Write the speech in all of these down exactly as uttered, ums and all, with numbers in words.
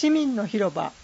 市民の広場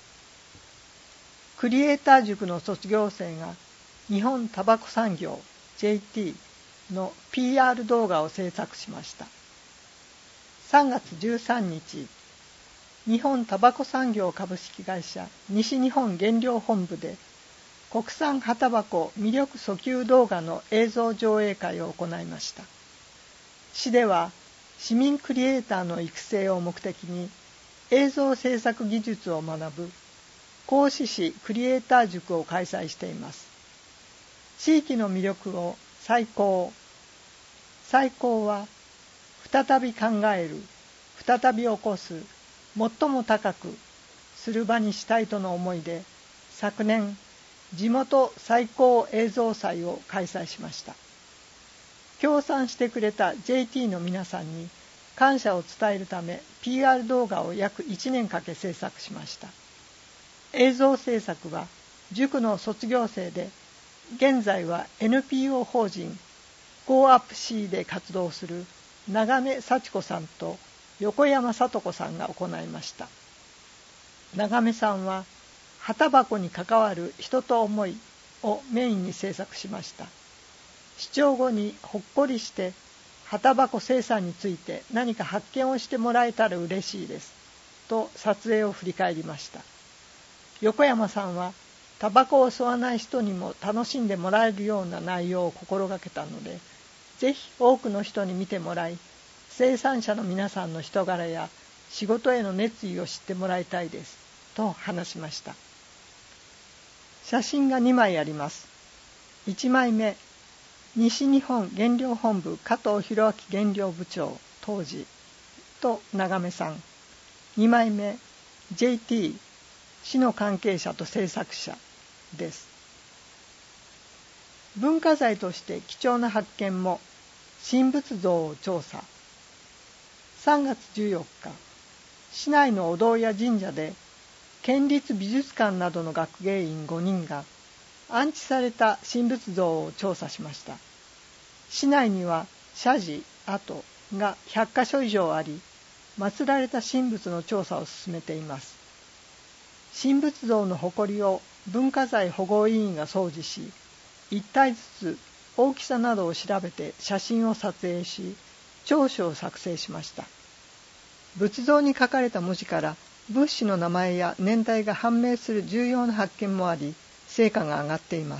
クリエイター塾の卒業生が日本タバコ産業 ジェイティー の ピーアール 動画を制作しました。さんがつじゅうさんにち、日本タバコ産業株式会社西日本原料本部で国産葉タバコ魅力訴求動画の映像上映会を行いました。市では市民クリエイターの育成を目的に映像制作技術を学ぶ合志市クリエイター塾を開催しています。地域の魅力を再考。再考は再び考える、再び起こす、最も高くする場にしたいとの思いで、昨年地元再興映像祭を開催しました。協賛してくれた ジェイティー の皆さんに感謝を伝えるため ピーアール 動画を約いちねんかけ制作しました。映像制作は塾の卒業生で、現在は エヌピーオー 法人 ゴーアップシー で活動する長目幸子さんと横山聡子さんが行いました。長目さんは葉タバコに関わる人と思いをメインに制作しました。視聴後にほっこりして葉タバコ生産について何か発見をしてもらえたら嬉しいですと撮影を振り返りました。横山さんはタバコを吸わない人にも楽しんでもらえるような内容を心がけたので、ぜひ多くの人に見てもらい、生産者の皆さんの人柄や仕事への熱意を知ってもらいたいですと話しました。写真がにまいあります。いちまいめ、西日本原料本部加藤弘明原料部長当時と長目さん。にまいめ、ジェイティー 市の関係者と制作者です。文化財として貴重な発見も、神仏像を調査。さんがつじゅうよっか、市内のお堂や神社で県立美術館などの学芸員ごにんが安置された神仏像を調査しました。市内には社寺跡がひゃっかしょ以上あり、祀られた神仏の調査を進めています。神仏像の誇りを文化財保護委員が掃除し、一体ずつ大きさなどを調べて写真を撮影し、調書を作成しました。仏像に書かれた文字から仏師の名前や年代が判明する重要な発見もあり、成果が上がっています。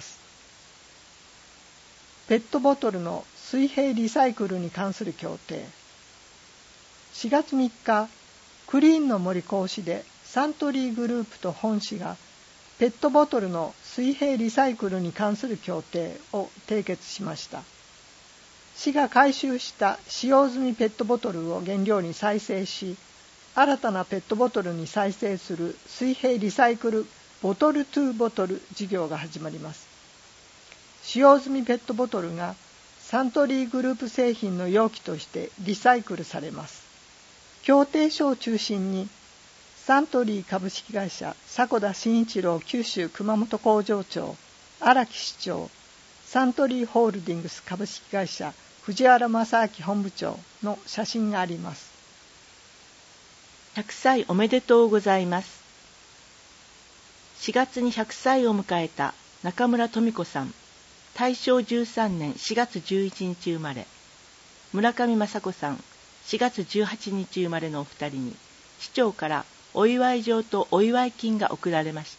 ペットボトルの水平リサイクルに関する協定。しがつみっか、クリーンの森講師でサントリーグループと本市がペットボトルの水平リサイクルに関する協定を締結しました。市が回収した使用済みペットボトルを原料に再生し、新たなペットボトルに再生する水平リサイクルボトルトゥーボトル事業が始まります。使用済みペットボトルがサントリーグループ製品の容器としてリサイクルされます。協定書を中心にサントリー株式会社迫田真一郎九州熊本工場長、荒木市長、サントリーホールディングス株式会社藤原正明本部長の写真があります。 ひゃくさいおめでとうございます。しがつにひゃくさいを迎えた中村富子さん、大正じゅうさんねんしがつじゅういちにち生まれ、村上雅子さん、しがつじゅうはちにち生まれのお二人に、市長からお祝い状とお祝い金が贈られました。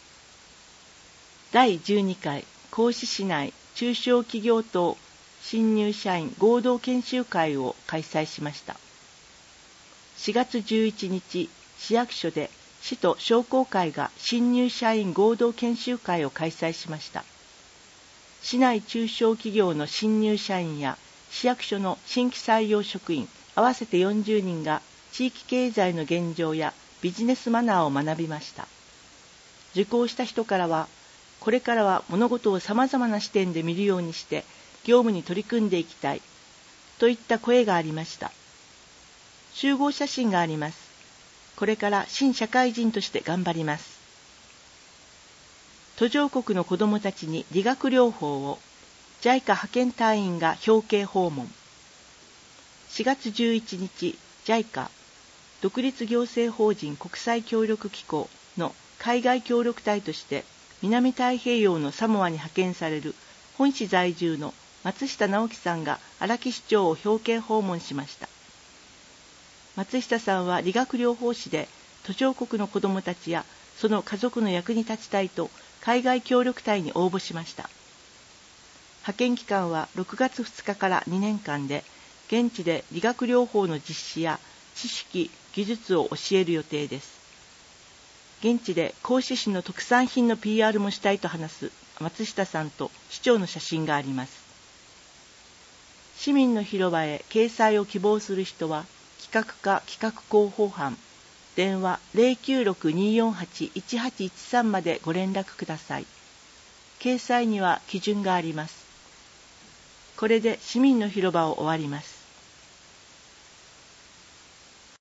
だいじゅうにかい合志市内中小企業等新入社員合同研修会を開催しました。しがつじゅういちにち、市役所で市と商工会が新入社員合同研修会を開催しました。市内中小企業の新入社員や市役所の新規採用職員合わせてよんじゅうにんが地域経済の現状やビジネスマナーを学びました。受講した人からは、これからは物事をさまざまな視点で見るようにして業務に取り組んでいきたいといった声がありました。集合写真があります。これから新社会人として頑張ります。途上国の子どもたちに理学療法を ジャイカ 派遣隊員が表敬訪問。しがつじゅういちにち、ジャイカ独立行政法人国際協力機構の海外協力隊として南太平洋のサモアに派遣される本市在住の松下直樹さんが荒木市長を表敬訪問しました。松下さんは理学療法士で、途上国の子どもたちやその家族の役に立ちたいと海外協力隊に応募しました。派遣期間はろくがつふつかからにねんかんで、現地で理学療法の実施や知識・技術を教える予定です。現地で合志市の特産品の ピーアール もしたいと話す松下さんと市長の写真があります。市民の広場へ掲載を希望する人は、企画課企画広報班、電話 ゼロきゅうろく にーよんはち いちはちいちさん までご連絡ください。掲載には基準があります。これで市民の広場を終わります。